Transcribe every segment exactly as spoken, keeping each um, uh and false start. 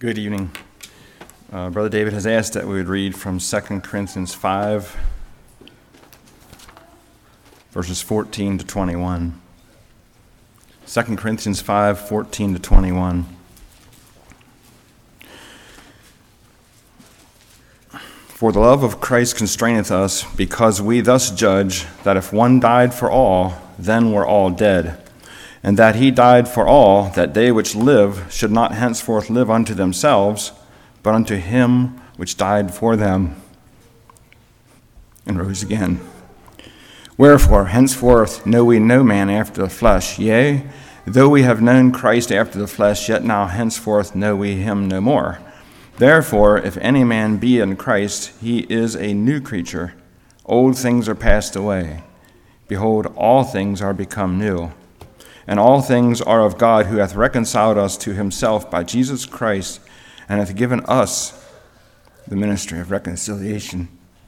Good evening. Uh, Brother David has asked that we would read from Second Corinthians five, verses fourteen to twenty-one. Second Corinthians five, fourteen to twenty-one. For the love of Christ constraineth us, because we thus judge that if one died for all, then were all dead. And that he died for all, that they which live should not henceforth live unto themselves, but unto him which died for them, and rose again. Wherefore, henceforth know we no man after the flesh. Yea, though we have known Christ after the flesh, yet now henceforth know we him no more. Therefore, if any man be in Christ, he is a new creature. Old things are passed away. Behold, all things are become new. And all things are of God, who hath reconciled us to himself by Jesus Christ, and hath given us the ministry of reconciliation.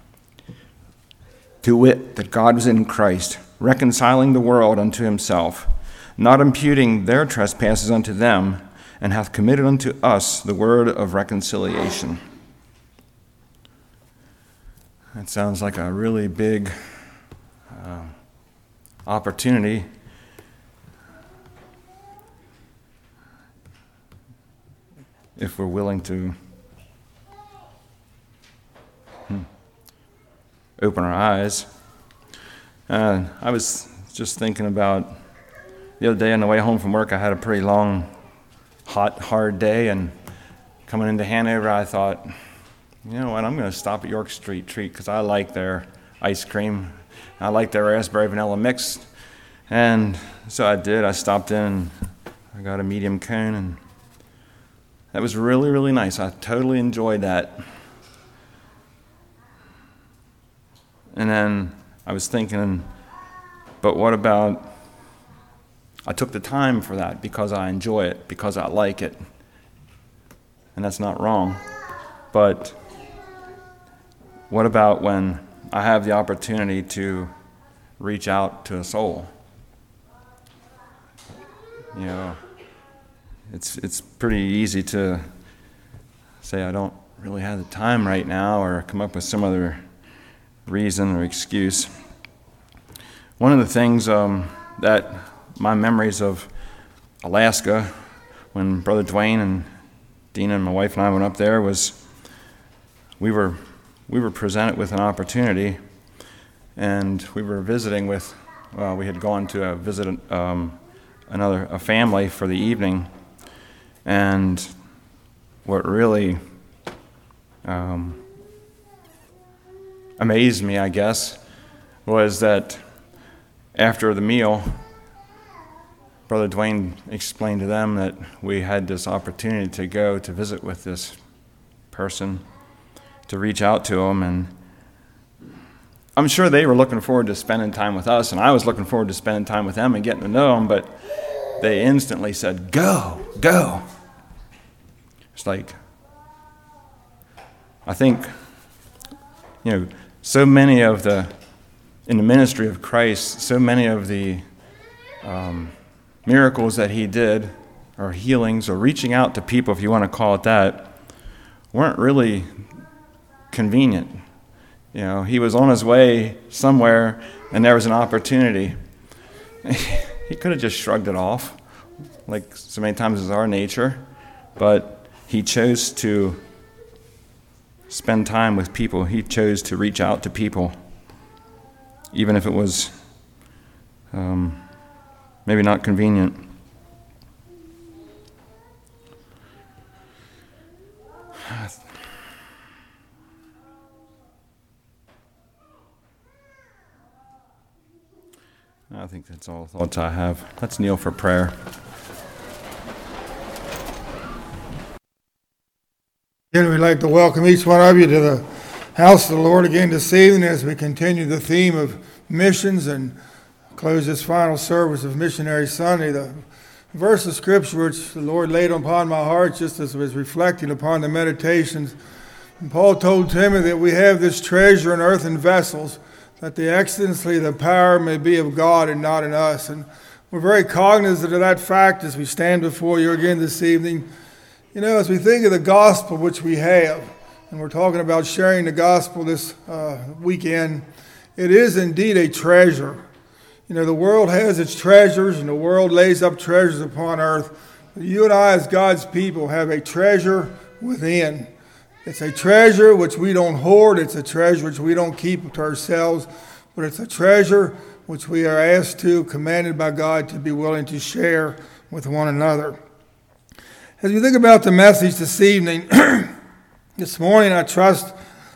To wit, that God was in Christ, reconciling the world unto himself, not imputing their trespasses unto them, and hath committed unto us the word of reconciliation. That sounds like a really big uh, opportunity. If we're willing to hmm, open our eyes. Uh, I was just thinking about the other day on the way home from work. I had a pretty long, hot, hard day, and coming into Hanover, I thought, you know what, I'm going to stop at York Street Treat because I like their ice cream. I like their raspberry vanilla mix. And so I did. I stopped in, and I got a medium cone, and that was really, really nice. I totally enjoyed that. And then I was thinking, but what about, I took the time for that because I enjoy it, because I like it. And that's not wrong. But what about when I have the opportunity to reach out to a soul? You know, It's it's pretty easy to say I don't really have the time right now, or come up with some other reason or excuse. One of the things um, that my memories of Alaska, when Brother Dwayne and Dina and my wife and I went up there, was we were we were presented with an opportunity, and we were visiting with. Well, we had gone to a visit um, another a family for the evening. And what really um, amazed me, I guess, was that after the meal, Brother Dwayne explained to them that we had this opportunity to go to visit with this person, to reach out to him. And I'm sure they were looking forward to spending time with us, and I was looking forward to spending time with them and getting to know them, but they instantly said, go, go. It's like, I think, you know, so many of the, in the ministry of Christ, so many of the um, miracles that he did, or healings, or reaching out to people, if you want to call it that, weren't really convenient. You know, he was on his way somewhere, and there was an opportunity. He could have just shrugged it off, like so many times is our nature, but he chose to spend time with people. He chose to reach out to people, even if it was um, maybe not convenient. I think that's all the thoughts I have. Let's kneel for prayer. Again, we'd like to welcome each one of you to the house of the Lord again this evening as we continue the theme of missions and close this final service of Missionary Sunday. The verse of Scripture which the Lord laid upon my heart just as I was reflecting upon the meditations. And Paul told Timothy that we have this treasure in earthen vessels, that the excellency, the power may be of God and not in us. And we're very cognizant of that fact as we stand before you again this evening. You know, as we think of the gospel which we have, and we're talking about sharing the gospel this uh, weekend, it is indeed a treasure. You know, the world has its treasures, and the world lays up treasures upon earth. But you and I, as God's people, have a treasure within. It's a treasure which we don't hoard. It's a treasure which we don't keep to ourselves. But it's a treasure which we are asked to, commanded by God, to be willing to share with one another. As we think about the message this evening, this morning, I trust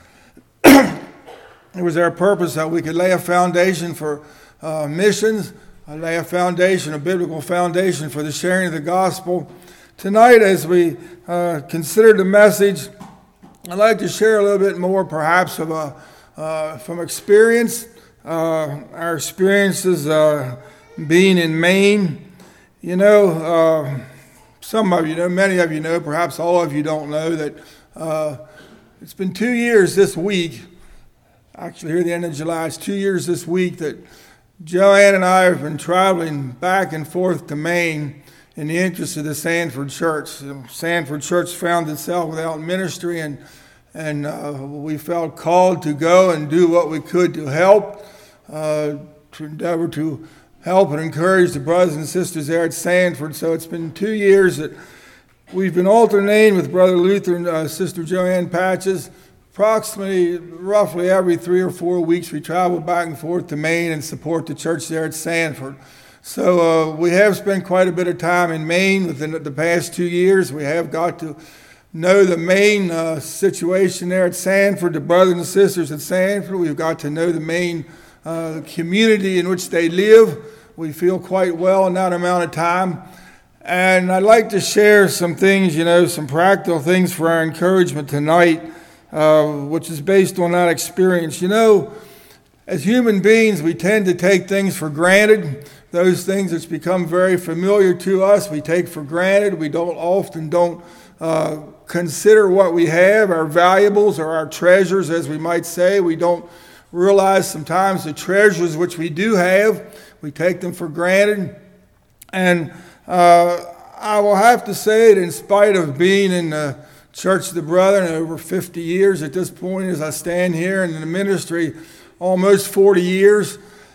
it was our purpose that we could lay a foundation for uh, missions, uh, lay a foundation, a biblical foundation for the sharing of the gospel. Tonight, as we uh, consider the message, I'd like to share a little bit more, perhaps, of a, uh, from experience, uh, our experiences uh, being in Maine. You know, uh, some of you know, many of you know, perhaps all of you don't know that uh, it's been two years this week, actually here at the end of July, it's two years this week that Joanne and I have been traveling back and forth to Maine in the interest of the Sanford Church. The Sanford Church found itself without ministry, and and uh, we felt called to go and do what we could to help, uh, to endeavor to help and encourage the brothers and sisters there at Sanford. So it's been two years that we've been alternating with Brother Luther and uh, Sister Joanne Patches. Approximately, roughly every three or four weeks, we travel back and forth to Maine and support the church there at Sanford. So uh, we have spent quite a bit of time in Maine within the past two years. We have got to know the Maine uh, situation there at Sanford, the brothers and sisters at Sanford. We've got to know the Maine uh, community in which they live. We feel quite well in that amount of time. And I'd like to share some things, you know, some practical things for our encouragement tonight, uh, which is based on that experience. You know, as human beings, we tend to take things for granted. Those things which become very familiar to us, we take for granted. We don't often don't uh, consider what we have, our valuables or our treasures, as we might say. We don't realize sometimes the treasures which we do have, we take them for granted. And uh, I will have to say that in spite of being in the Church of the Brethren over fifty years at this point, as I stand here in the ministry almost forty years,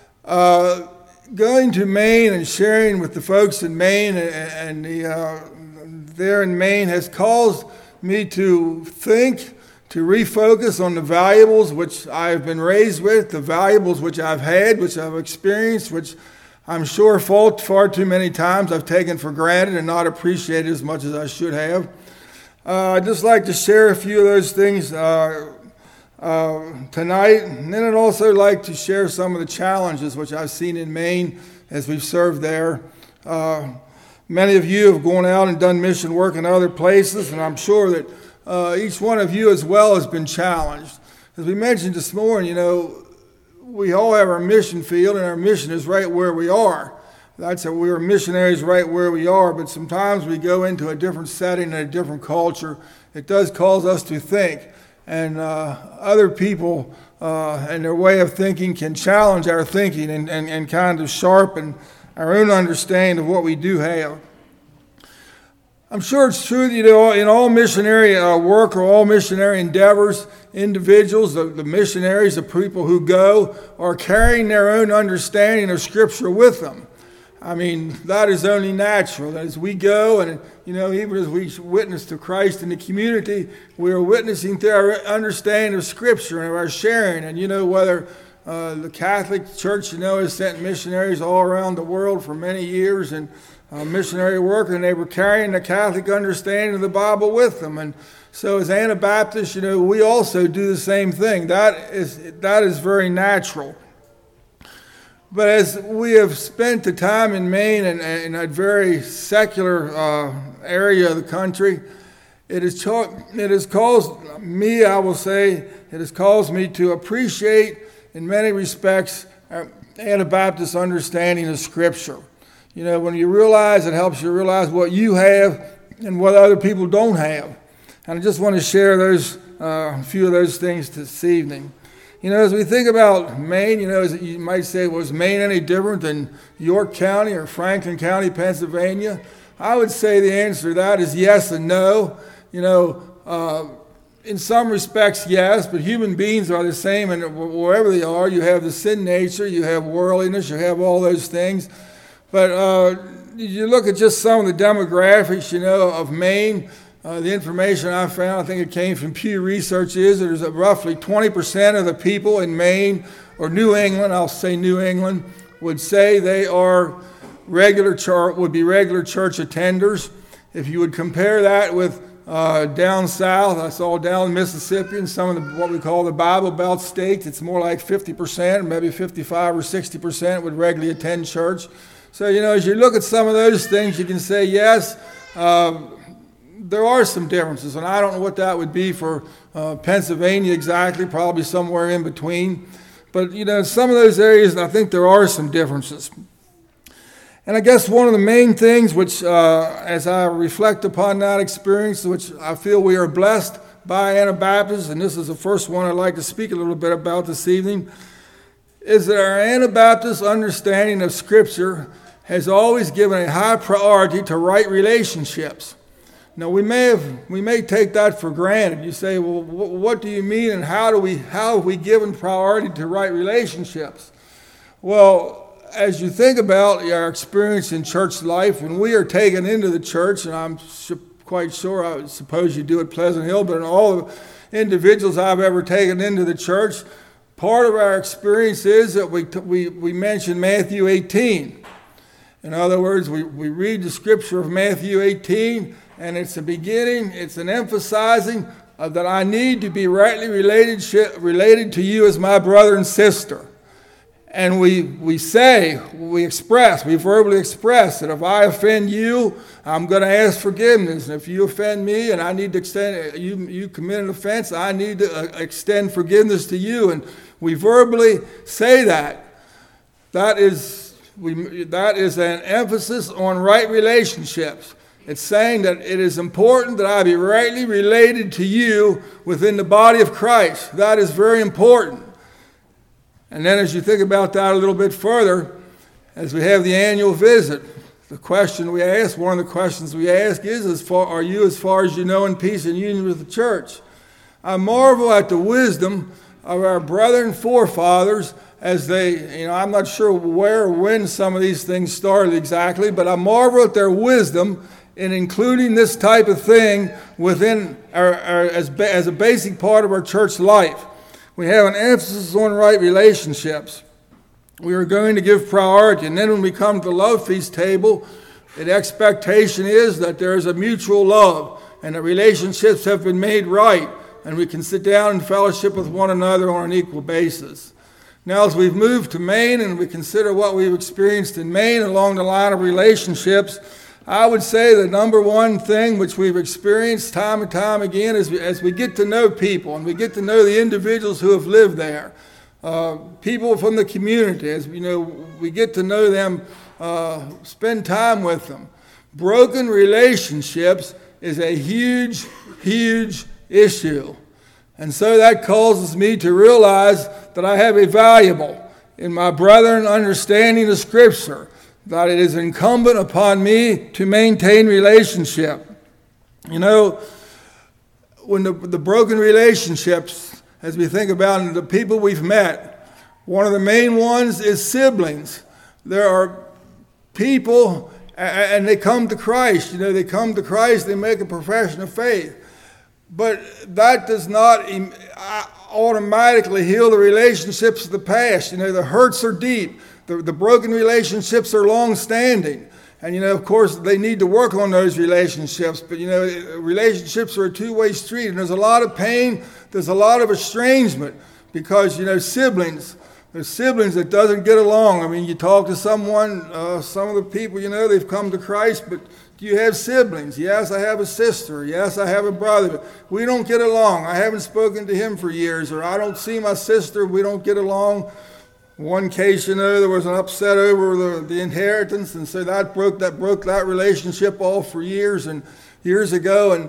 uh, going to Maine and sharing with the folks in Maine and, and the, uh, there in Maine has caused me to think, to refocus on the valuables which I've been raised with, the valuables which I've had, which I've experienced, which I'm sure far, far too many times I've taken for granted and not appreciated as much as I should have. Uh, I'd just like to share a few of those things uh, uh, tonight, and then I'd also like to share some of the challenges which I've seen in Maine as we've served there. Uh, many of you have gone out and done mission work in other places, and I'm sure that uh, each one of you as well has been challenged. As we mentioned this morning, you know, we all have our mission field, and our mission is right where we are. That's that we are missionaries right where we are, but sometimes we go into a different setting and a different culture. It does cause us to think, and uh, other people uh, and their way of thinking can challenge our thinking and, and, and kind of sharpen our own understanding of what we do have. I'm sure it's true that, you know, in all missionary uh, work or all missionary endeavors, individuals, the, the missionaries, the people who go, are carrying their own understanding of Scripture with them. I mean, that is only natural. As we go, and, you know, even as we witness to Christ in the community, we are witnessing to our understanding of Scripture and of our sharing. And, you know, whether uh, the Catholic Church, you know, has sent missionaries all around the world for many years and uh, missionary work, and they were carrying the Catholic understanding of the Bible with them. And so as Anabaptists, you know, we also do the same thing. That is, that is very natural. But as we have spent the time in Maine and in that very secular uh, area of the country, it has, cho- it has caused me, I will say, it has caused me to appreciate, in many respects, our Anabaptist understanding of Scripture. You know, when you realize, it helps you realize what you have and what other people don't have. And I just want to share those, uh, a few of those things this evening. You know, as we think about Maine, you know, you might say, was Maine any different than York County or Franklin County, Pennsylvania? I would say the answer to that is yes and no. You know, uh, in some respects, yes, but human beings are the same, and wherever they are, you have the sin nature, you have worldliness, you have all those things. But uh, you look at just some of the demographics, you know, of Maine. Uh, the information I found, I think it came from Pew Research, is that there's roughly twenty percent of the people in Maine, or New England, I'll say New England, would say they are regular church, would be regular church attenders. If you would compare that with uh, down south, I saw down in Mississippi and some of the, what we call the Bible Belt states, it's more like fifty percent, maybe fifty-five or sixty percent would regularly attend church. So, you know, as you look at some of those things, you can say, yes, uh, there are some differences, and I don't know what that would be for uh, Pennsylvania exactly, probably somewhere in between. But, you know, in some of those areas, I think there are some differences. And I guess one of the main things which, uh, as I reflect upon that experience, which I feel we are blessed by Anabaptists, and this is the first one I'd like to speak a little bit about this evening, is that our Anabaptist understanding of Scripture has always given a high priority to right relationships. Now, we may have we may take that for granted. You say, well, what do you mean, and how do we how have we given priority to right relationships? Well, as you think about our experience in church life, when we are taken into the church, and I'm quite sure, I suppose you do at Pleasant Hill, but in all the individuals I've ever taken into the church, part of our experience is that we we we mention Matthew eighteen. In other words, we, we read the scripture of Matthew eighteen, and it's a beginning, it's an emphasizing of that I need to be rightly related, related to you as my brother and sister. And we we say, we express, we verbally express that if I offend you, I'm going to ask forgiveness. And if you offend me and I need to extend, you, you commit an offense, I need to extend forgiveness to you. And we verbally say that. That is, we, that is an emphasis on right relationships. It's saying that it is important that I be rightly related to you within the body of Christ. That is very important. And then as you think about that a little bit further, as we have the annual visit, the question we ask, one of the questions we ask is, as far, are you as far as you know in peace and union with the church? I marvel at the wisdom of our brethren forefathers as they, you know, I'm not sure where or when some of these things started exactly, but I marvel at their wisdom in including this type of thing within our, our as, as a basic part of our church life. We have an emphasis on right relationships. We are going to give priority. And then when we come to the love feast table, the expectation is that there is a mutual love and that relationships have been made right and we can sit down and fellowship with one another on an equal basis. Now, as we've moved to Maine and we consider what we've experienced in Maine along the line of relationships, I would say the number one thing which we've experienced time and time again is as we get to know people and we get to know the individuals who have lived there, uh, people from the community, as you know, we get to know them, uh, spend time with them. Broken relationships is a huge, huge issue. And so that causes me to realize that I have a valuable in my brethren understanding of Scripture, that it is incumbent upon me to maintain relationship. You know, when the, the broken relationships, as we think about the people we've met, one of the main ones is siblings. There are people, and they come to Christ. You know, they come to Christ, they make a profession of faith. But that does not automatically heal the relationships of the past. You know, the hurts are deep. The, the broken relationships are long-standing. And, you know, of course, they need to work on those relationships. But, you know, relationships are a two-way street. And there's a lot of pain. There's a lot of estrangement because, you know, siblings, there's siblings that doesn't get along. I mean, you talk to someone, uh, some of the people, you know, they've come to Christ, but do you have siblings? Yes, I have a sister. Yes, I have a brother. We don't get along. I haven't spoken to him for years. Or I don't see my sister. We don't get along. One case, you know, there was an upset over the, the inheritance, and so that broke that broke that relationship off for years and years ago. And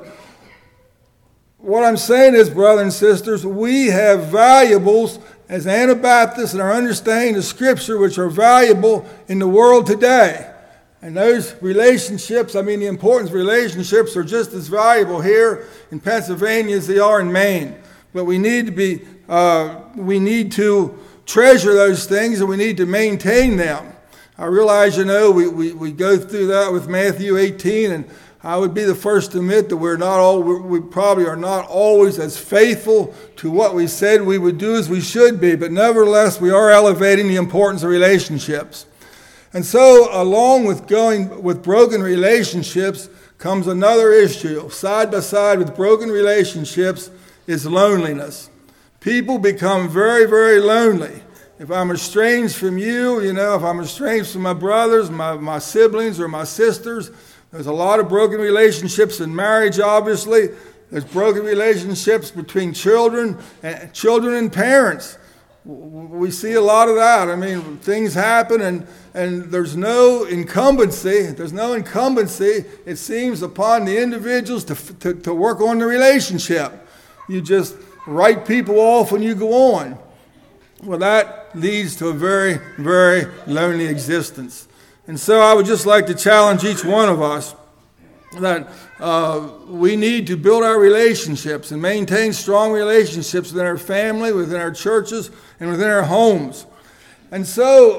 what I'm saying is, brothers and sisters, we have valuables as Anabaptists in our understanding of Scripture, which are valuable in the world today. And those relationships, I mean, the importance of relationships are just as valuable here in Pennsylvania as they are in Maine. But we need to be, uh, we need to treasure those things, and we need to maintain them. I realize, you know, we, we, we go through that with Matthew eighteen, and I would be the first to admit that we're not all, we probably are not always as faithful to what we said we would do as we should be, but nevertheless, we are elevating the importance of relationships. And so, along with going with broken relationships comes another issue. Side by side with broken relationships is loneliness. People become very, very lonely. If I'm estranged from you, you know, if I'm estranged from my brothers, my, my siblings, or my sisters, there's a lot of broken relationships in marriage, obviously. There's broken relationships between children and children and parents. We see a lot of that. I mean, things happen, and, and there's no incumbency. There's no incumbency, it seems, upon the individuals to, to, to work on the relationship. You just write people off and you go on. Well, that leads to a very, very lonely existence. And so I would just like to challenge each one of us that uh, we need to build our relationships and maintain strong relationships within our family, within our churches, and within our homes. And so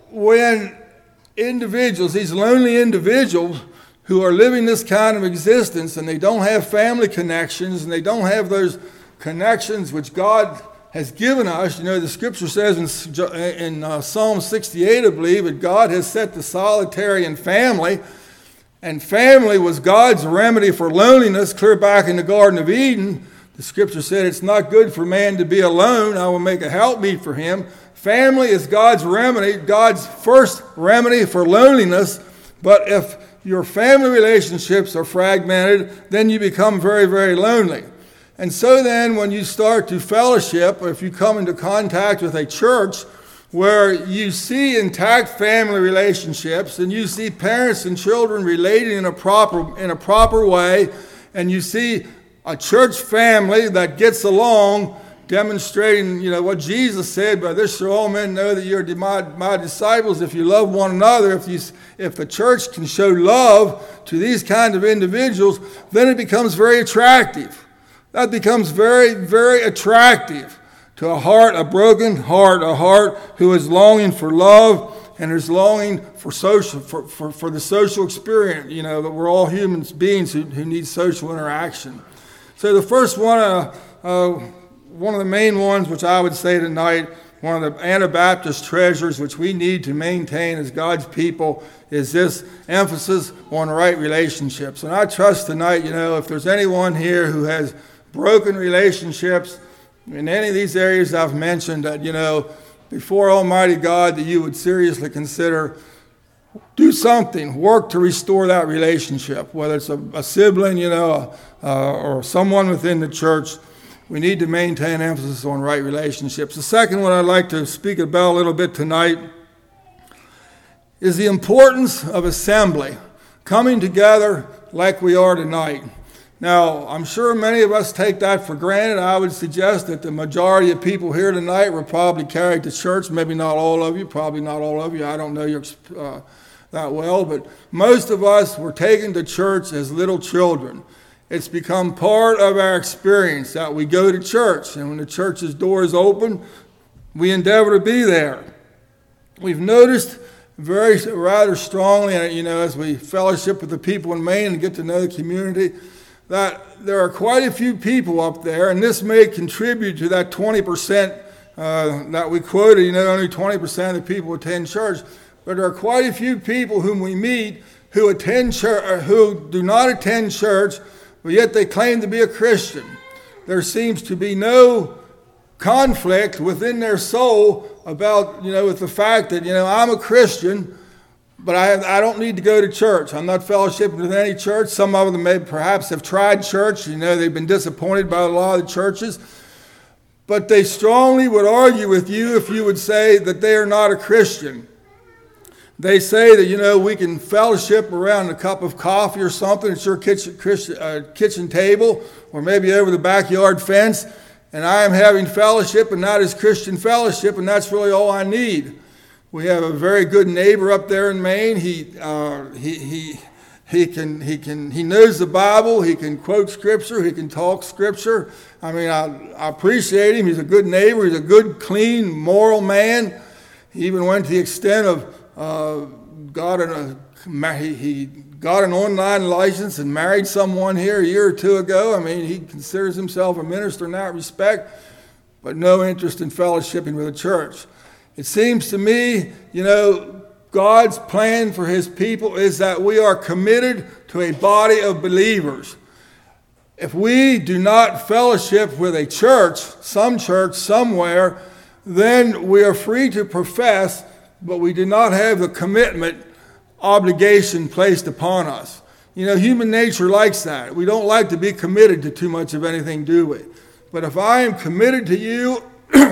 when individuals, these lonely individuals who are living this kind of existence, and they don't have family connections, and they don't have those connections which God has given us, you know, the scripture says in, in uh, Psalm sixty-eight, I believe, that God has set the solitary in family. And family was God's remedy for loneliness clear back in the Garden of Eden. The scripture said it's not good for man to be alone. I will make a helpmeet for him. Family is God's remedy, God's first remedy for loneliness. But if your family relationships are fragmented, then you become very, very lonely. And so then when you start to fellowship, or if you come into contact with a church where you see intact family relationships, and you see parents and children relating in a proper in a proper way, and you see a church family that gets along, demonstrating, you know, what Jesus said, "By this shall all men know that you're my, my disciples, if you love one another." If you, if the church can show love to these kind of individuals, then it becomes very attractive. That becomes very, very attractive to a heart, a broken heart, a heart who is longing for love and is longing for social, for, for, for the social experience. You know, that we're all human beings who, who need social interaction. So the first one, uh, uh, one of the main ones, which I would say tonight, one of the Anabaptist treasures which we need to maintain as God's people, is this emphasis on right relationships. And I trust tonight, you know, if there's anyone here who has broken relationships in any of these areas I've mentioned, that, you know, before Almighty God, that you would seriously consider do something, work to restore that relationship, whether it's a, a sibling, you know, uh, or someone within the church. We need to maintain emphasis on right relationships. The second one I'd like to speak about a little bit tonight is the importance of assembly, coming together like we are tonight. Now, I'm sure many of us take that for granted. I would suggest that the majority of people here tonight were probably carried to church. Maybe not all of you, probably not all of you. I don't know you uh, that well, but most of us were taken to church as little children. It's become part of our experience that we go to church, and when the church's door is open, we endeavor to be there. We've noticed very rather strongly, you know, as we fellowship with the people in Maine and get to know the community, that there are quite a few people up there, and this may contribute to that twenty percent uh, that we quoted. You know, only twenty percent of the people attend church, but there are quite a few people whom we meet who attend church, who do not attend church, but yet they claim to be a Christian. There seems to be no conflict within their soul about, you know, with the fact that, you know, I'm a Christian, but I, I don't need to go to church. I'm not fellowshipping with any church. Some of them may perhaps have tried church. You know, they've been disappointed by a lot of the churches. But they strongly would argue with you if you would say that they are not a Christian. They say that, you know, we can fellowship around a cup of coffee or something at your kitchen, uh, kitchen table, or maybe over the backyard fence, and I am having fellowship, and that is Christian fellowship, and that's really all I need. We have a very good neighbor up there in Maine. He uh, he he he can he can he knows the Bible. He can quote Scripture. He can talk Scripture. I mean, I, I appreciate him. He's a good neighbor. He's a good, clean, moral man. He even went to the extent of uh, got an a he, he got an online license and married someone here a year or two ago. I mean, he considers himself a minister in that respect, but no interest in fellowshipping with the church. It seems to me, you know, God's plan for his people is that we are committed to a body of believers. If we do not fellowship with a church, some church somewhere, then we are free to profess, but we do not have the commitment, obligation placed upon us. You know, human nature likes that. We don't like to be committed to too much of anything, do we? But if I am committed to you,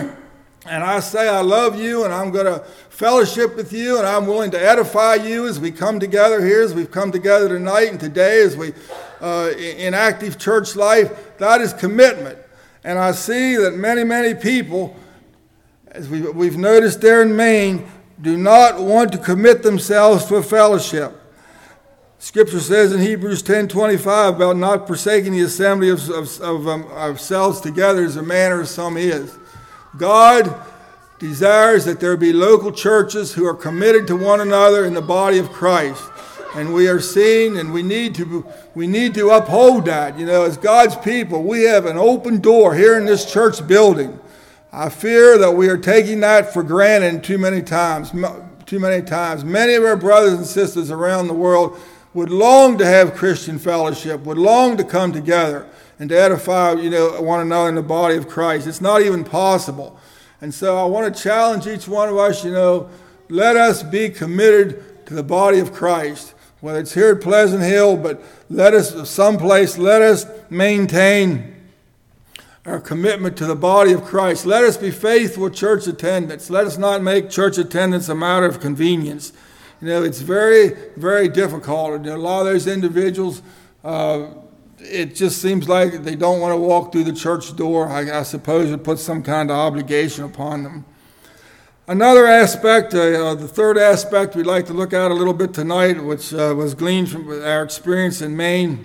and I say I love you and I'm going to fellowship with you and I'm willing to edify you as we come together here, as we've come together tonight and today as we uh, in active church life, that is commitment. And I see that many, many people, as we, we've noticed there in Maine, do not want to commit themselves to a fellowship. Scripture says in Hebrews ten twenty-five about not forsaking the assembly of, of, of um, ourselves together as a manner of some is. God desires that there be local churches who are committed to one another in the body of Christ. And we are seeing, and we need to we need to uphold that. You know, as God's people, we have an open door here in this church building. I fear that we are taking that for granted too many times. Too many times. Many of our brothers and sisters around the world would long to have Christian fellowship, would long to come together and to edify, you know, one another in the body of Christ. It's not even possible. And so I want to challenge each one of us, you know, let us be committed to the body of Christ. Whether it's here at Pleasant Hill, but let us, someplace, let us maintain our commitment to the body of Christ. Let us be faithful church attendants. Let us not make church attendance a matter of convenience. You know, it's very, very difficult. A lot of those individuals, uh, it just seems like they don't want to walk through the church door. I, I suppose it puts some kind of obligation upon them. Another aspect, uh, the third aspect we'd like to look at a little bit tonight, which uh, was gleaned from our experience in Maine.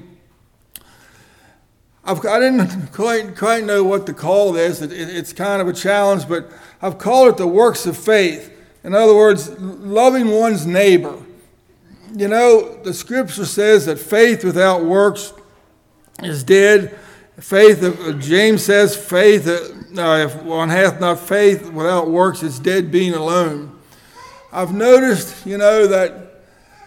I've, I didn't quite, quite know what to call this. It, it, it's kind of a challenge, but I've called it the works of faith. In other words, loving one's neighbor. You know, the scripture says that faith without works is dead. Faith, uh, James says, faith, uh, if one hath not faith without works, is dead being alone. I've noticed, you know, that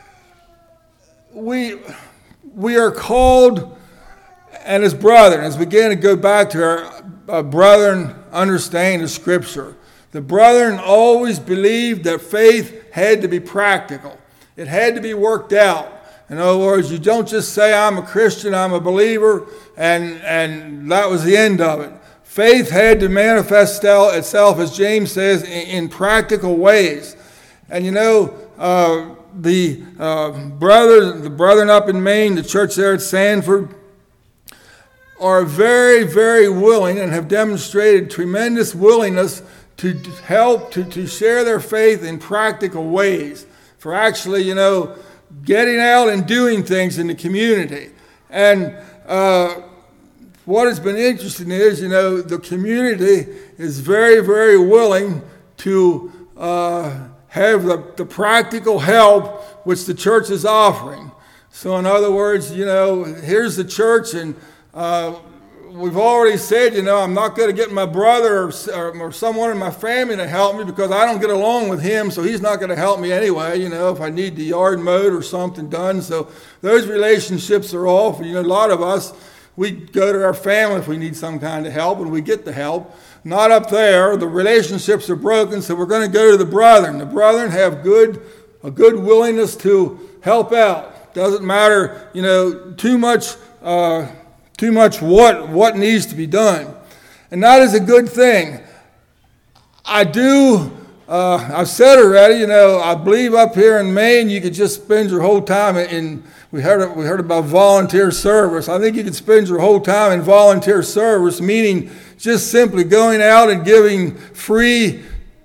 we we are called, and as brethren, as we begin to go back to our uh, brethren understanding of Scripture, the brethren always believed that faith had to be practical. It had to be worked out. In other words, you don't just say, I'm a Christian, I'm a believer, and, and that was the end of it. Faith had to manifest itself, as James says, in, in practical ways. And you know, uh, the uh, brothers, the brethren up in Maine, the church there at Sanford, are very, very willing and have demonstrated tremendous willingness to help, to, to share their faith in practical ways. For actually, you know, getting out and doing things in the community. And uh, what has been interesting is, you know, the community is very, very willing to uh, have the, the practical help which the church is offering. So in other words, you know, here's the church, and uh, we've already said, you know, I'm not going to get my brother or, or, or someone in my family to help me because I don't get along with him, so he's not going to help me anyway, you know, if I need the yard mowed or something done. So those relationships are off. You know, a lot of us, we go to our family if we need some kind of help, and we get the help. Not up there. The relationships are broken, so we're going to go to the brethren. The brethren have good a good willingness to help out. Doesn't matter, you know, too much... Uh, Too much what, what needs to be done. And that is a good thing. I do, uh, I've said already, you know, I believe up here in Maine you could just spend your whole time in, we heard, we heard about volunteer service. I think you could spend your whole time in volunteer service, meaning just simply going out and giving free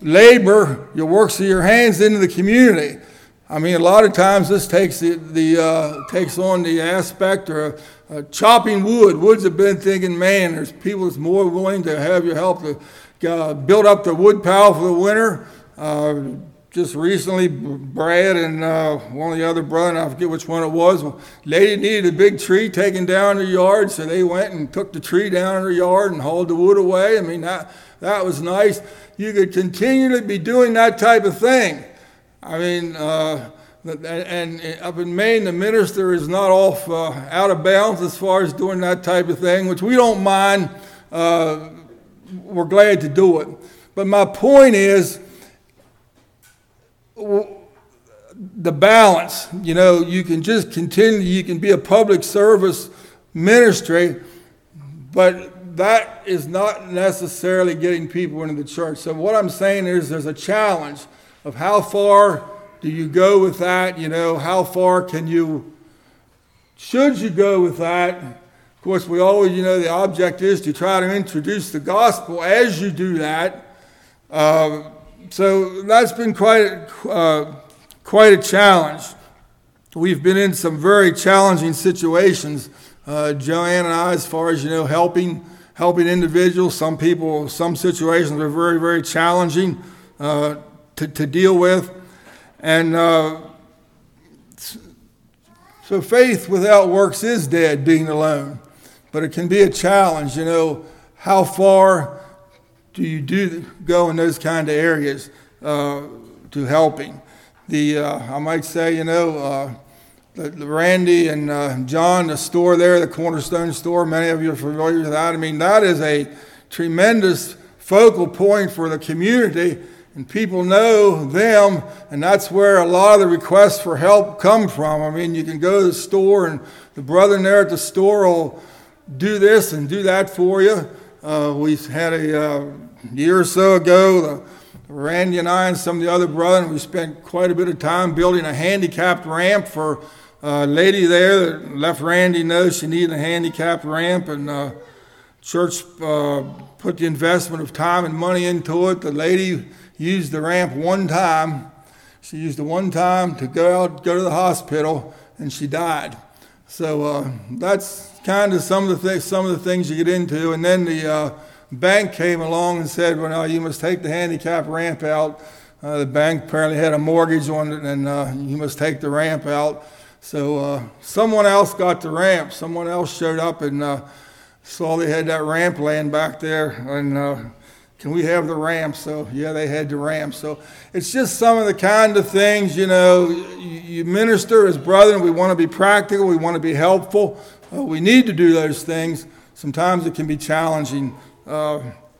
labor, your works of your hands into the community. I mean, a lot of times this takes the, the uh, takes on the aspect or uh, chopping wood. Woods have been thinking, man, there's people that's more willing to have your help to uh, build up the wood pile for the winter. Uh, just recently, Brad and uh, one of the other brothers, I forget which one it was, well, lady needed a big tree taken down in her yard, so they went and took the tree down in her yard and hauled the wood away. I mean, that, that was nice. You could continually be doing that type of thing. I mean, uh, and, and up in Maine, the minister is not off uh, out of bounds as far as doing that type of thing, which we don't mind. Uh, we're glad to do it. But my point is, the balance, you know, you can just continue, you can be a public service ministry, but that is not necessarily getting people into the church. So what I'm saying is there's a challenge of how far do you go with that, you know, how far can you, should you go with that? Of course, we always, you know, the object is to try to introduce the gospel as you do that. Uh, So that's been quite a, uh, quite a challenge. We've been in some very challenging situations, uh, Joanne and I, as far as, you know, helping helping individuals. Some people, some situations are very, very challenging uh, to, to deal with. And uh, so faith without works is dead, being alone. But it can be a challenge, you know, how far do you do go in those kind of areas uh, to helping? The uh, I might say, you know, uh, the, the Randy and uh, John, the store there, the Cornerstone store, many of you are familiar with that. I mean, that is a tremendous focal point for the community, and people know them, and that's where a lot of the requests for help come from. I mean, you can go to the store, and the brethren there at the store will do this and do that for you. Uh, we had a uh, year or so ago, the, Randy and I and some of the other brothers, we spent quite a bit of time building a handicapped ramp for a lady there that left Randy know she needed a handicapped ramp, and uh, church uh, put the investment of time and money into it. The lady used the ramp one time. She used it one time to go out, go to the hospital, and she died. So uh, that's kind of some of the things, some of the things you get into. And then the uh, bank came along and said, well, no, you must take the handicap ramp out. Uh, the bank apparently had a mortgage on it, and uh, you must take the ramp out. So uh, someone else got the ramp. Someone else showed up and uh, saw they had that ramp laying back there, and uh, can we have the ramp? So yeah, they had the ramp. So it's just some of the kind of things, you know, you, you minister as brethren. We want to be practical. We want to be helpful. Uh, we need to do those things. Sometimes it can be challenging. Uh,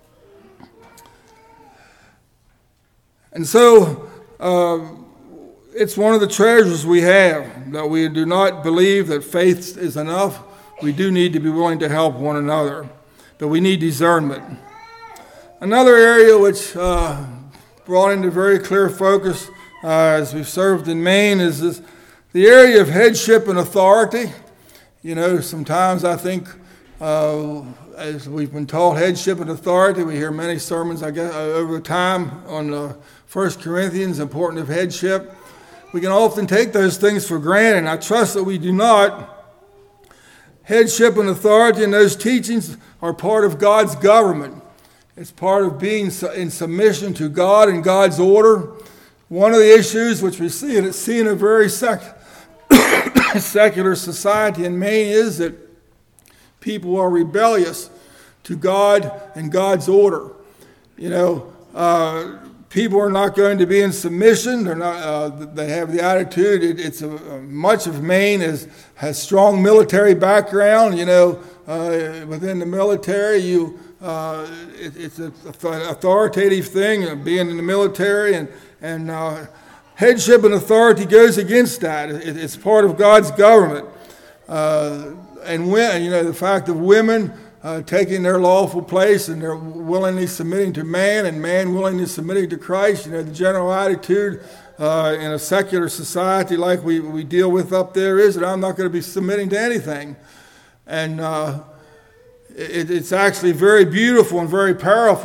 and so uh, it's one of the treasures we have, that we do not believe that faith is enough. We do need to be willing to help one another, but we need discernment. Another area which uh, brought into very clear focus uh, as we've served in Maine is this, the area of headship and authority. You know, sometimes I think, uh, as we've been taught headship and authority, we hear many sermons, I guess, over time on uh, First Corinthians, importance of headship. We can often take those things for granted, and I trust that we do not. Headship and authority and those teachings are part of God's government. It's part of being in submission to God and God's order. One of the issues which we see, and it's seen in a very sec- secular society in Maine, is that people are rebellious to God and God's order. You know, uh, people are not going to be in submission. They're not. Uh, they have the attitude. It, it's a, uh, much of Maine is has strong military background. You know, uh, within the military, you uh, it, it's an authoritative thing. Uh, being in the military and and uh, headship and authority goes against that. It, it's part of God's government. Uh, and when you know the fact of women Uh, taking their lawful place and they're willingly submitting to man, and man willingly submitting to Christ. You know, the general attitude uh, in a secular society like we, we deal with up there is that I'm not going to be submitting to anything. And uh, it, it's actually very beautiful and very powerful.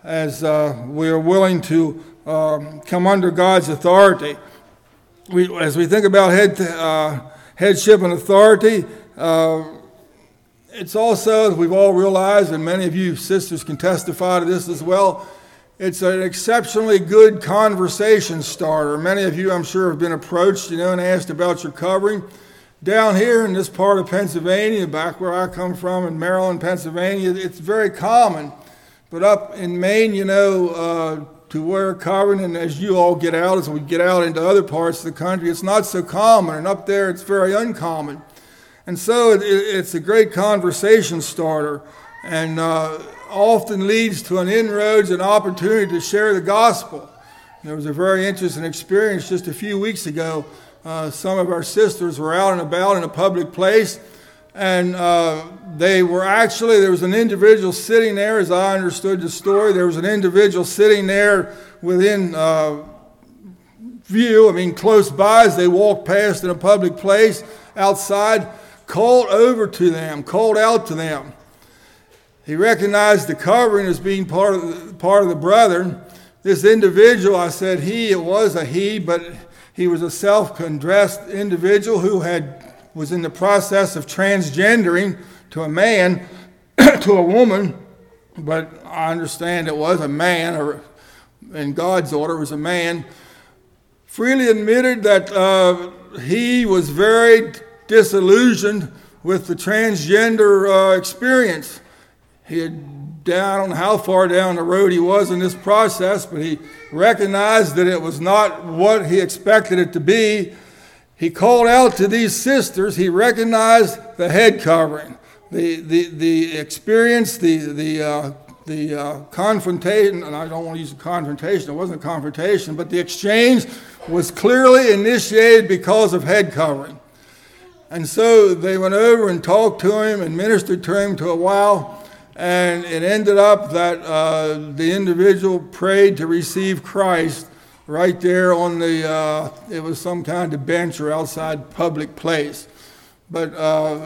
as uh, we are willing to um, come under God's authority. We, as we think about head, uh, headship and authority, uh, it's also, as we've all realized, and many of you sisters can testify to this as well, it's an exceptionally good conversation starter. Many of you, I'm sure, have been approached, you know, and asked about your covering. Down here in this part of Pennsylvania, back where I come from in Maryland, Pennsylvania, it's very common. But up in Maine, you know, uh, to wear a covering, and as you all get out, as we get out into other parts of the country, it's not so common. And up there, it's very uncommon. And so it, it's a great conversation starter, and uh, often leads to an inroads and opportunity to share the gospel. There was a very interesting experience just a few weeks ago. Uh, some of our sisters were out and about in a public place, and uh, they were actually, there was an individual sitting there, as I understood the story, there was an individual sitting there within uh, view, I mean close by as they walked past in a public place outside, called over to them, called out to them. He recognized the covering as being part of the, part of the brethren. This individual, I said he, it was a he, but he was a self-dressed individual who had was in the process of transgendering to a man, to a woman, but I understand it was a man, or in God's order it was a man, freely admitted that uh, he was very disillusioned with the transgender uh, experience. He had down, I don't know how far down the road he was in this process, but he recognized that it was not what he expected it to be. He called out to these sisters. He recognized the head covering, the the the experience, the the uh, the uh, confrontation. And I don't want to use a confrontation. It wasn't a confrontation, but the exchange was clearly initiated because of head covering. And so they went over and talked to him and ministered to him to a while. And it ended up that uh, the individual prayed to receive Christ right there on the, uh, it was some kind of bench or outside public place. But uh,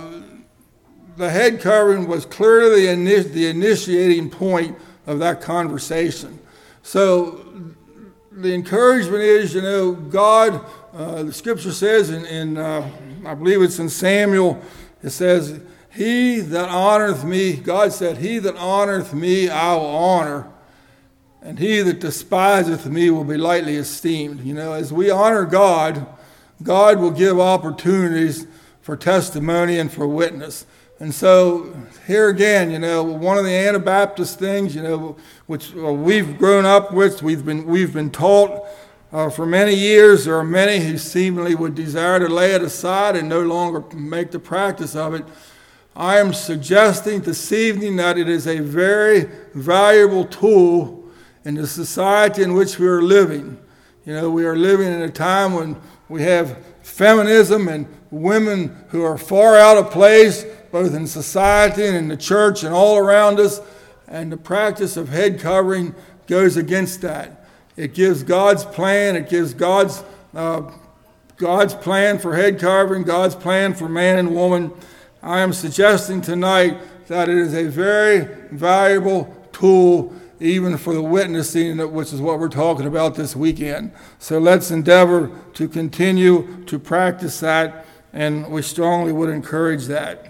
the head covering was clearly the, init- the initiating point of that conversation. So the encouragement is, you know, God, uh, the scripture says in, in uh, I believe it's in Samuel, it says, he that honoreth me, God said, he that honoreth me I will honor, and he that despiseth me will be lightly esteemed. You know, as we honor God, God will give opportunities for testimony and for witness. And so here again, you know, one of the Anabaptist things, you know, which we've grown up with, we've been we've been taught uh, for many years. There are many who seemingly would desire to lay it aside and no longer make the practice of it. I am suggesting this evening that it is a very valuable tool in the society in which we are living. You know, we are living in a time when we have feminism and women who are far out of place, both in society and in the church and all around us, and the practice of head covering goes against that. It gives God's plan, it gives God's uh, God's plan for head covering, God's plan for man and woman. I am suggesting tonight that it is a very valuable tool even for the witnessing, which is what we're talking about this weekend. So let's endeavor to continue to practice that, and we strongly would encourage that.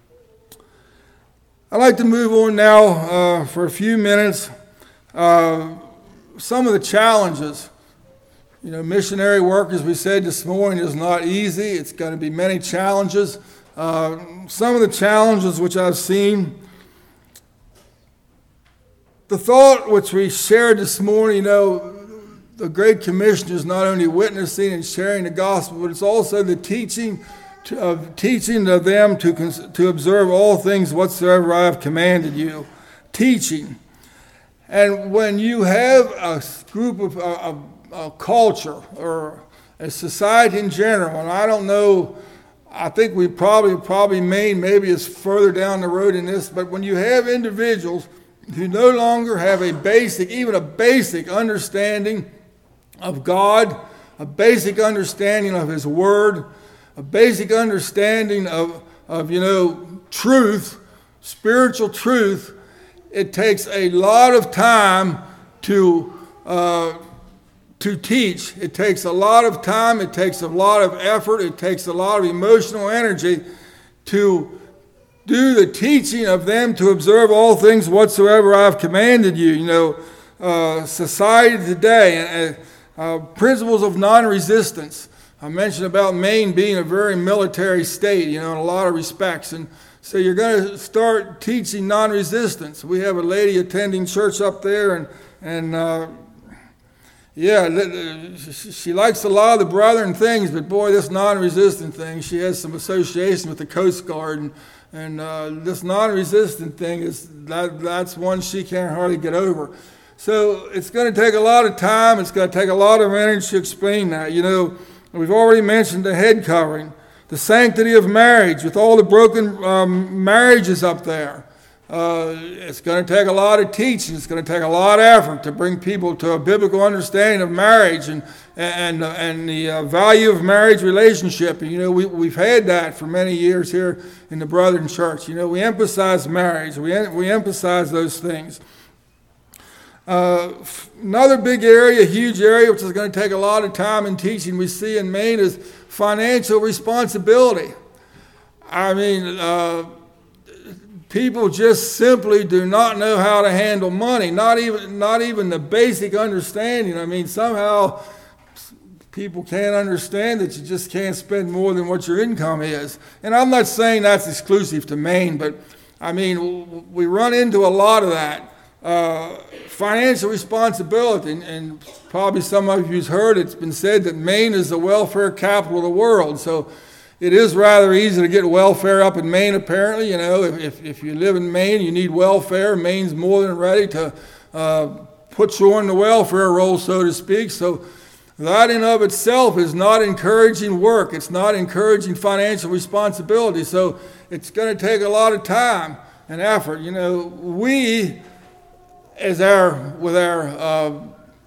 I'd like to move on now uh, for a few minutes. Uh, some of the challenges. You know, missionary work, as we said this morning, is not easy. It's going to be many challenges. Uh, some of the challenges which I've seen, the thought which we shared this morning, you know, the Great Commission is not only witnessing and sharing the gospel, but it's also the teaching to, of teaching to them to to observe all things whatsoever I have commanded you. Teaching, and when you have a group of a, a, a culture or a society in general, and I don't know. I think we probably, probably Maine maybe is further down the road in this, but when you have individuals who no longer have a basic, even a basic understanding of God, a basic understanding of His Word, a basic understanding of, of you know, truth, spiritual truth, it takes a lot of time to uh, to teach. It takes a lot of time. It takes a lot of effort. It takes a lot of emotional energy to do the teaching of them to observe all things whatsoever I've commanded you. You know, uh, society today, uh, uh, principles of non-resistance. I mentioned about Maine being a very military state, you know, in a lot of respects. And so you're going to start teaching non-resistance. We have a lady attending church up there, and, and uh, yeah, she likes a lot of the brethren things, but boy, this non-resistant thing, she has some association with the Coast Guard, and And uh, this non-resistant thing, is that that's one she can't hardly get over. So it's going to take a lot of time. It's going to take a lot of energy to explain that. You know, we've already mentioned the head covering, the sanctity of marriage with all the broken um, marriages up there. Uh, it's going to take a lot of teaching. It's going to take a lot of effort to bring people to a biblical understanding of marriage and and and the uh, value of marriage relationship. And, you know, we we've had that for many years here in the Brethren Church. You know, we emphasize marriage. We we emphasize those things. Uh, another big area, huge area, which is going to take a lot of time and teaching, we see in Maine, is financial responsibility. I mean, uh, people just simply do not know how to handle money, not even not even the basic understanding. I mean, somehow people can't understand that you just can't spend more than what your income is. And I'm not saying that's exclusive to Maine, but I mean, we run into a lot of that. Uh, financial responsibility, and, and probably some of you've heard it's been said that Maine is the welfare capital of the world. So it is rather easy to get welfare up in Maine, apparently. You know, if, if you live in Maine, you need welfare. Maine's more than ready to uh, put you on the welfare roll, so to speak. So that in of itself is not encouraging work. It's not encouraging financial responsibility. So it's going to take a lot of time and effort. You know, we, as our, with our, uh,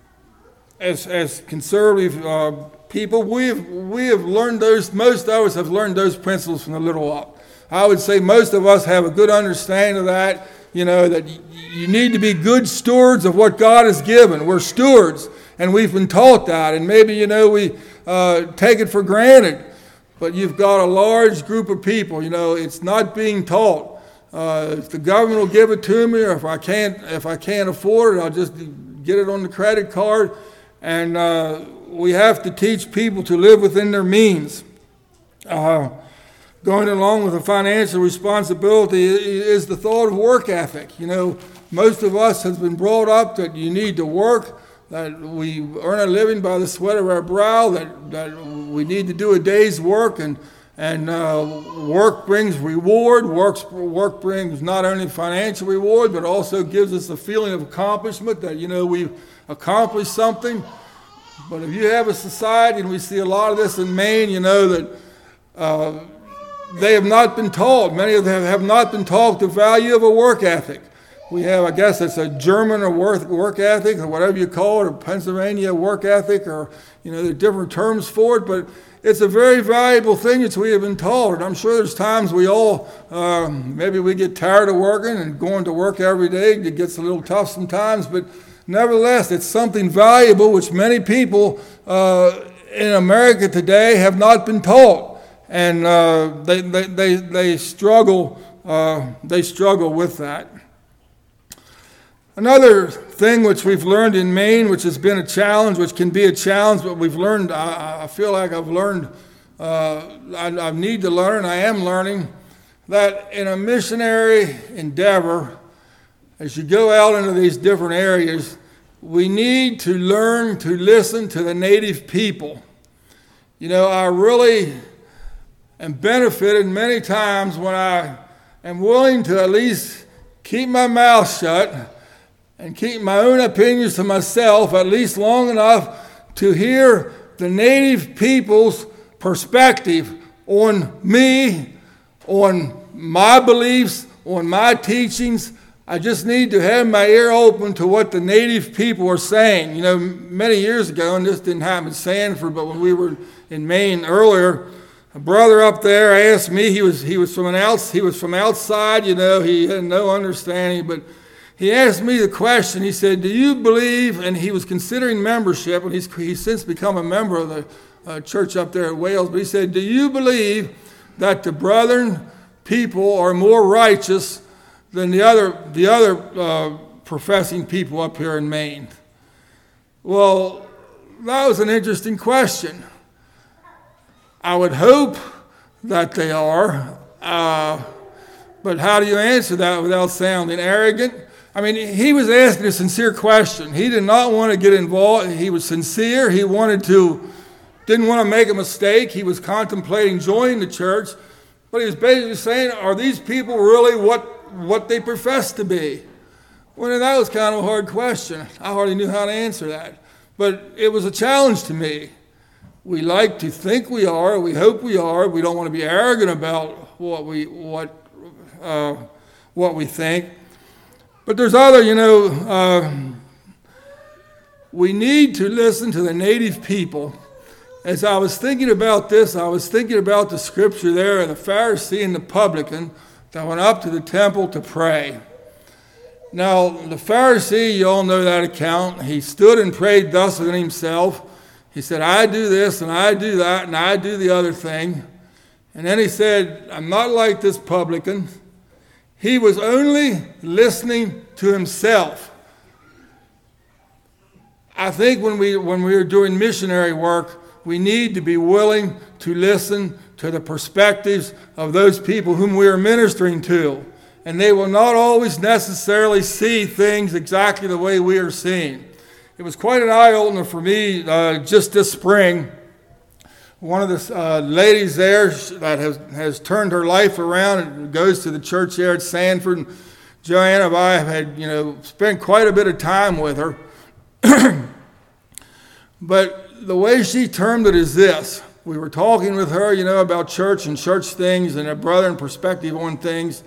as as conservative uh, people, we've we have learned those. Most of us have learned those principles from the little up. I would say most of us have a good understanding of that. You know, that y- you need to be good stewards of what God has given. We're stewards, and we've been taught that. And maybe, you know, we uh, take it for granted. But you've got a large group of people. You know, it's not being taught. Uh, if the government will give it to me, or if I can't, if I can't afford it, I'll just get it on the credit card. And uh, we have to teach people to live within their means. Uh, going along with the financial responsibility is the thought of work ethic. You know, most of us have been brought up that you need to work, that we earn a living by the sweat of our brow, that, that we need to do a day's work, and And uh, work brings reward. Works, work brings not only financial reward, but also gives us a feeling of accomplishment that, you know, we've accomplished something. But if you have a society, and we see a lot of this in Maine, you know, that uh, they have not been taught, many of them have not been taught the value of a work ethic. We have, I guess it's a German or work, work ethic, or whatever you call it, or Pennsylvania work ethic, or, you know, there are different terms for it, but it's a very valuable thing that we have been taught. And I'm sure there's times we all, uh, maybe we get tired of working and going to work every day. It gets a little tough sometimes, but nevertheless, it's something valuable which many people uh, in America today have not been taught. And uh, they, they, they, they struggle, uh, they struggle with that. Another thing which we've learned in Maine, which has been a challenge, which can be a challenge, but we've learned, I, I feel like I've learned, uh, I, I need to learn, I am learning, that in a missionary endeavor, as you go out into these different areas, we need to learn to listen to the native people. You know, I really am benefited many times when I am willing to at least keep my mouth shut and keep my own opinions to myself at least long enough to hear the native people's perspective on me, on my beliefs, on my teachings. I just need to have my ear open to what the native people are saying. You know, many years ago, and this didn't happen in Sanford, but when we were in Maine earlier, a brother up there asked me, he was he was from an outs, he was from outside, you know, he had no understanding, but he asked me the question. He said, do you believe, and he was considering membership, and he's, he's since become a member of the uh, church up there at Wales, but he said, do you believe that the brethren people are more righteous than the other, the other uh, professing people up here in Maine? Well, that was an interesting question. I would hope that they are, uh, but how do you answer that without sounding arrogant? I mean, he was asking a sincere question. He did not want to get involved. He was sincere. He wanted to, didn't want to make a mistake. He was contemplating joining the church, but he was basically saying, are these people really what, what they profess to be? Well, that was kind of a hard question. I hardly knew how to answer that. But it was a challenge to me. We like to think we are. We hope we are. We don't want to be arrogant about what we what uh, what we think. But there's other, you know, uh, we need to listen to the native people. As I was thinking about this, I was thinking about the scripture there of the Pharisee and the publican that went up to the temple to pray. Now, the Pharisee, you all know that account. He stood and prayed thus within himself. He said, I do this and I do that and I do the other thing. And then he said, I'm not like this publican. He was only listening to himself. I think when we when we are doing missionary work, we need to be willing to listen to the perspectives of those people whom we are ministering to. And they will not always necessarily see things exactly the way we are seeing. It was quite an eye-opener for me uh, just this spring. One of the uh, ladies there that has, has turned her life around and goes to the church there at Sanford. And Joanne and I have had, you know, spent quite a bit of time with her. But the way she termed it is this. We were talking with her, you know, about church and church things and a brother and perspective on things.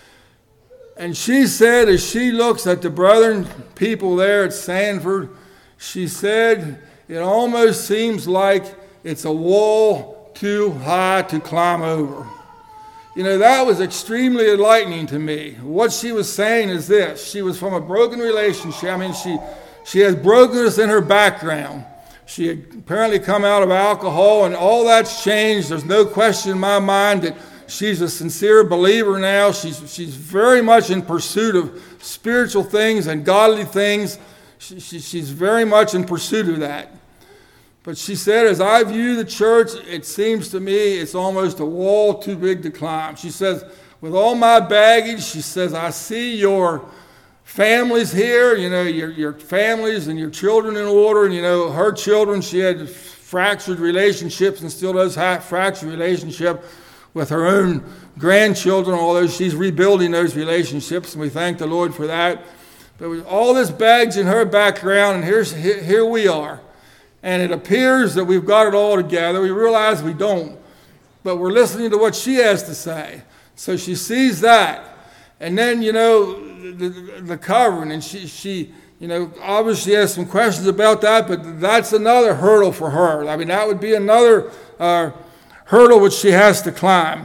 And she said, as she looks at the brethren people there at Sanford, she said, it almost seems like it's a wall too high to climb over. You know, that was extremely enlightening to me. What she was saying is this. She was from a broken relationship. I mean, she, she has brokenness in her background. She had apparently come out of alcohol, and all that's changed. There's no question in my mind that she's a sincere believer now. She's, she's very much in pursuit of spiritual things and godly things. She, she, she's very much in pursuit of that. But she said, as I view the church, it seems to me it's almost a wall too big to climb. She says, with all my baggage, she says, I see your families here, you know, your, your families and your children in order. And, you know, her children, she had fractured relationships and still does have fractured relationship with her own grandchildren, although she's rebuilding those relationships, and we thank the Lord for that. But with all this baggage in her background, and here's, here, here we are. And it appears that we've got it all together. We realize we don't. But we're listening to what she has to say. So she sees that. And then, you know, the, the, the covering, and she, she, you know, obviously has some questions about that, but that's another hurdle for her. I mean, that would be another uh, hurdle which she has to climb.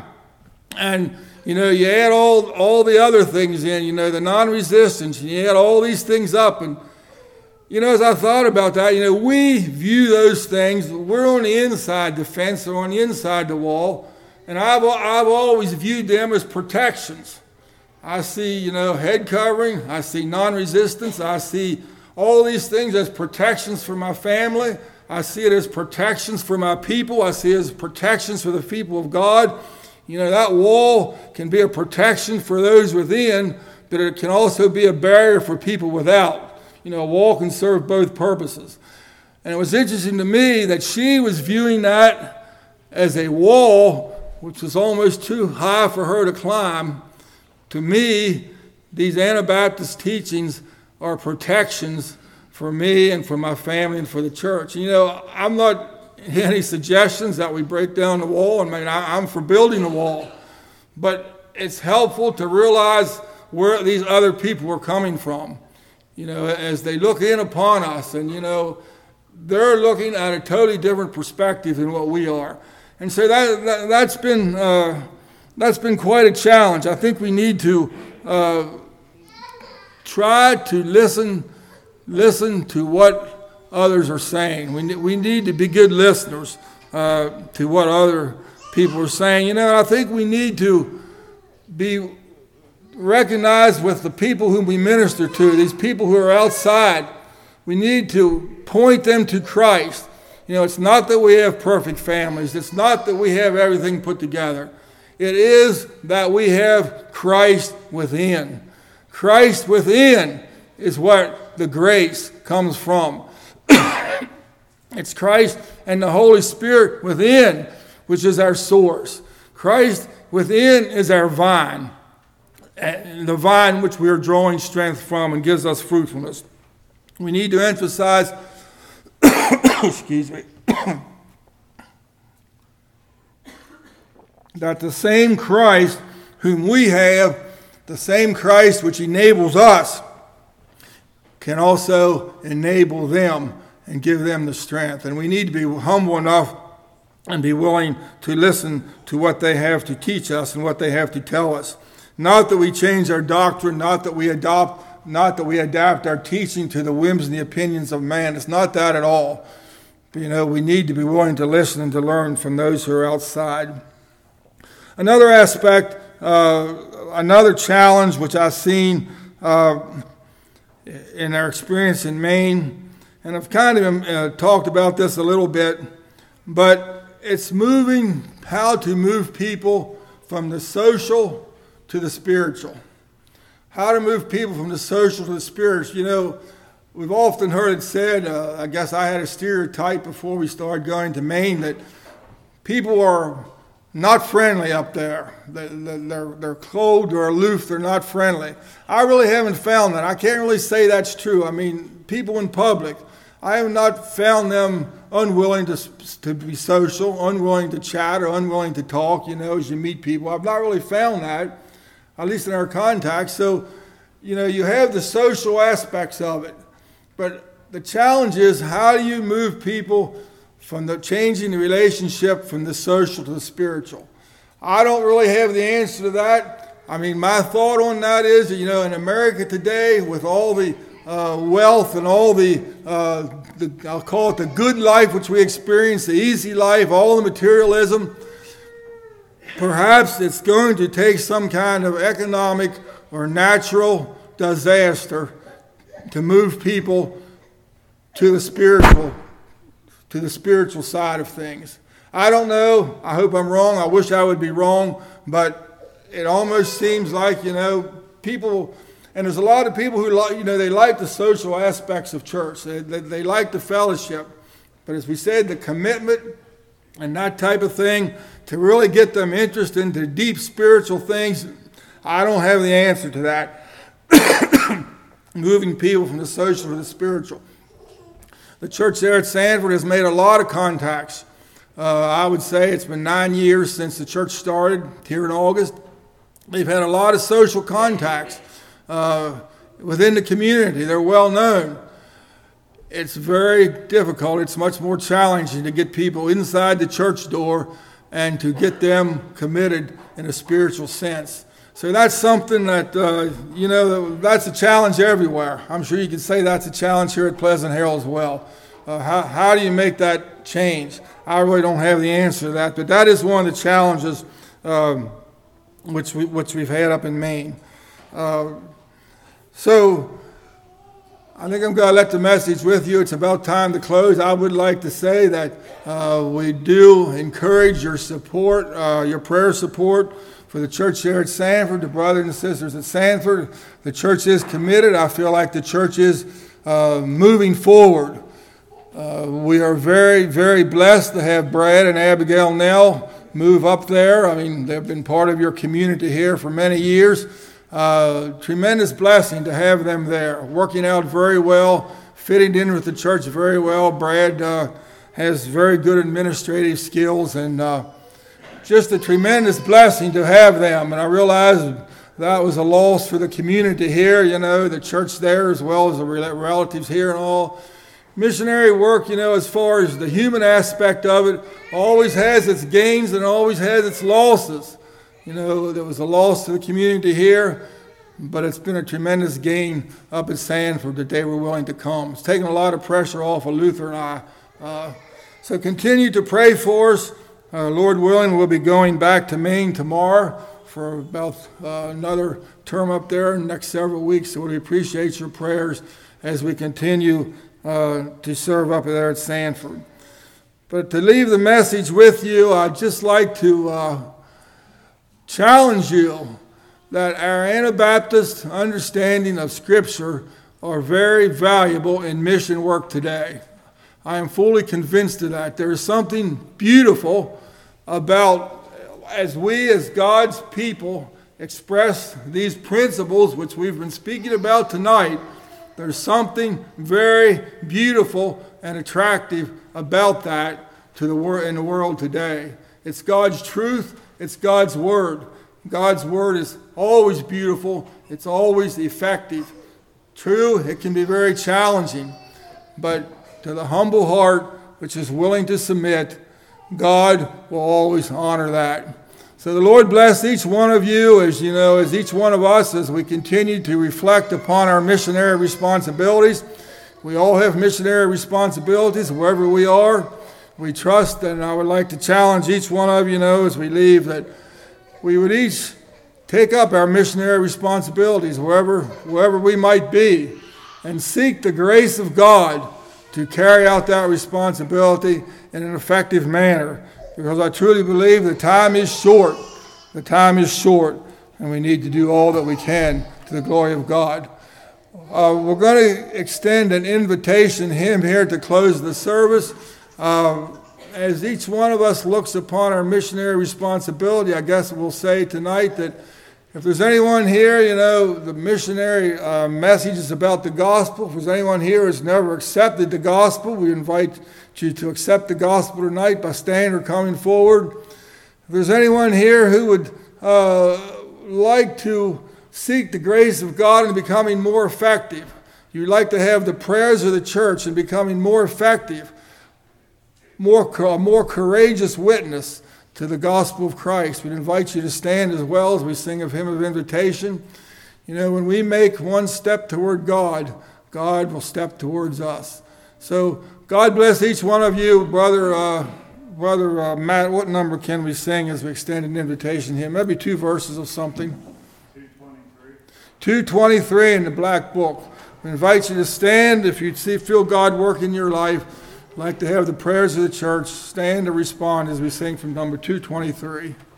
And, you know, you add all, all the other things in, you know, the non-resistance, and you add all these things up. And, you know, as I thought about that, you know, we view those things, we're on the inside the fence or on the inside the wall, and I've, I've always viewed them as protections. I see, you know, head covering, I see non-resistance, I see all these things as protections for my family. I see it as protections for my people. I see it as protections for the people of God. You know, that wall can be a protection for those within, but it can also be a barrier for people without. You know, a wall can serve both purposes. And it was interesting to me that she was viewing that as a wall, which was almost too high for her to climb. To me, these Anabaptist teachings are protections for me and for my family and for the church. You know, I'm not any suggestions that we break down the wall. I mean, I'm for building the wall. But it's helpful to realize where these other people are coming from. You know, as they look in upon us, and, you know, they're looking at a totally different perspective than what we are. And so that, that, that's been uh, that's been quite a challenge. I think we need to uh, try to listen, listen to what others are saying. We ne- we need to be good listeners uh, to what other people are saying. You know, I think we need to be recognized with the people whom we minister to, these people who are outside. We need to point them to Christ. You know, it's not that we have perfect families. It's not that we have everything put together. It is that we have Christ within. Christ within is what the grace comes from. It's Christ and the Holy Spirit within, which is our source. Christ within is our vine, and the vine which we are drawing strength from and gives us fruitfulness. We need to emphasize, excuse me, that the same Christ whom we have, the same Christ which enables us, can also enable them and give them the strength. And we need to be humble enough and be willing to listen to what they have to teach us and what they have to tell us. Not that we change our doctrine, not that we adopt, not that we adapt our teaching to the whims and the opinions of man. It's not that at all. But, you know, we need to be willing to listen and to learn from those who are outside. Another aspect, uh, another challenge which I've seen uh, in our experience in Maine, and I've kind of uh, talked about this a little bit, but it's moving, how to move people from the social to the spiritual. How to move people from the social to the spiritual. You know, we've often heard it said, uh, I guess I had a stereotype before we started going to Maine, that people are not friendly up there. They're, they're, they're cold, they're aloof, they're not friendly. I really haven't found that. I can't really say that's true. I mean, people in public, I have not found them unwilling to, to be social, unwilling to chat, or unwilling to talk, you know, as you meet people. I've not really found that, at least in our contacts. So, you know, you have the social aspects of it. But the challenge is, how do you move people from the changing the relationship from the social to the spiritual? I don't really have the answer to that. I mean, my thought on that is that, you know, in America today, with all the uh, wealth and all the, uh, the, I'll call it the good life which we experience, the easy life, all the materialism, perhaps it's going to take some kind of economic or natural disaster to move people to the spiritual to the spiritual side of things. I don't know. I hope I'm wrong. I wish I would be wrong. But it almost seems like, you know, people, and there's a lot of people who like, you know, they like the social aspects of church. They, they, they like the fellowship. But as we said, the commitment and that type of thing, to really get them interested into deep spiritual things, I don't have the answer to that. Moving people from the social to the spiritual. The church there at Sanford has made a lot of contacts. Uh, I would say it's been nine years since the church started here in August. They've had a lot of social contacts uh, within the community. They're well known. It's very difficult. It's much more challenging to get people inside the church door and to get them committed in a spiritual sense. So that's something that, uh, you know, that's a challenge everywhere. I'm sure you can say that's a challenge here at Pleasant Hill as well. Uh, how, how do you make that change? I really don't have the answer to that, but that is one of the challenges um, which, we, which we've had up in Maine. Uh, so I think I'm going to let the message with you. It's about time to close. I would like to say that uh, we do encourage your support, uh, your prayer support, for the church here at Sanford, the brothers and sisters at Sanford. The church is committed. I feel like the church is uh, moving forward. Uh, we are very, very blessed to have Brad and Abigail Nell move up there. I mean, they've been part of your community here for many years. Uh, tremendous blessing to have them there, working out very well, fitting in with the church very well. Brad uh, has very good administrative skills, and uh, just a tremendous blessing to have them. And I realize that was a loss for the community here, you know, the church there as well as the relatives here and all. Missionary work, you know, as far as the human aspect of it, always has its gains and always has its losses. You know, there was a loss to the community here. but it's been a tremendous gain up at Sanford that they were willing to come. It's taken a lot of pressure off of Luther and I. Uh, so continue to pray for us. Uh, Lord willing, we'll be going back to Maine tomorrow for about uh, another term up there in the next several weeks. So we appreciate your prayers as we continue uh, to serve up there at Sanford. But to leave the message with you, I'd just like to uh, challenge you that our Anabaptist understanding of Scripture are very valuable in mission work today. I am fully convinced of that. There is something beautiful about as we as God's people express these principles which we've been speaking about tonight. There's something very beautiful and attractive about that to the wor- in the world today. It's God's truth. It's God's word. God's word is always beautiful. It's always effective. True, it can be very challenging, but to the humble heart which is willing to submit, God will always honor that. So the Lord bless each one of you, as you know, as each one of us, as we continue to reflect upon our missionary responsibilities. We all have missionary responsibilities wherever we are. We trust, and I would like to challenge each one of you, know, as we leave, that we would each take up our missionary responsibilities wherever, wherever we might be, and seek the grace of God to carry out that responsibility in an effective manner. Because I truly believe the time is short. The time is short, and we need to do all that we can to the glory of God. Uh, we're going to extend an invitation hymn here to close the service. Uh, as each one of us looks upon our missionary responsibility, I guess we'll say tonight that if there's anyone here, you know, the missionary uh, message is about the gospel. If there's anyone here who's never accepted the gospel, we invite you to accept the gospel tonight by standing or coming forward. If there's anyone here who would uh, like to seek the grace of God in becoming more effective, you'd like to have the prayers of the church in becoming more effective, more, a more courageous witness to the gospel of Christ, we'd invite you to stand as well as we sing a hymn of invitation. You know, when we make one step toward God, God will step towards us. So God bless each one of you. Brother uh, Brother uh, Matt, what number can we sing as we extend an invitation hymn? Maybe two verses of something. two twenty-three. two twenty-three in the black book. We invite you to stand if you see, feel God work in your life. I'd like to have the prayers of the church stand to respond as we sing from number two twenty-three.